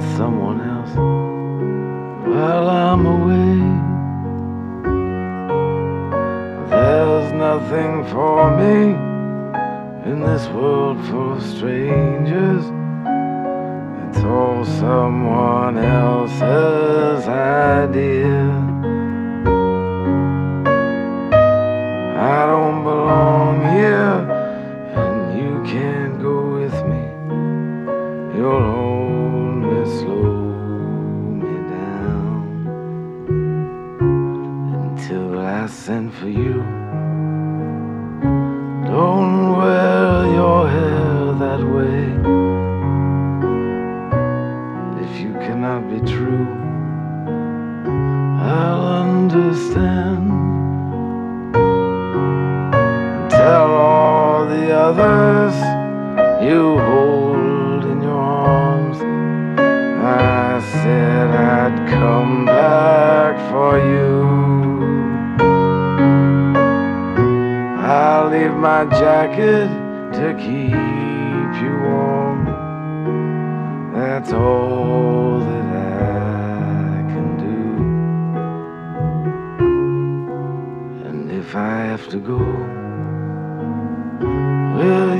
someone else while I'm away. There's nothing for me in this world full of strangers. It's all someone else's idea. I don't belong here, and you can't go with me. You'll only slow me down until I send for you. Don't wear your hair that way. If you cannot be true, I'll understand. Tell all the others you hold in your arms I said I'd come back for you. I'll leave my jacket to keep you warm. That's all that I can do. And if I have to go, well,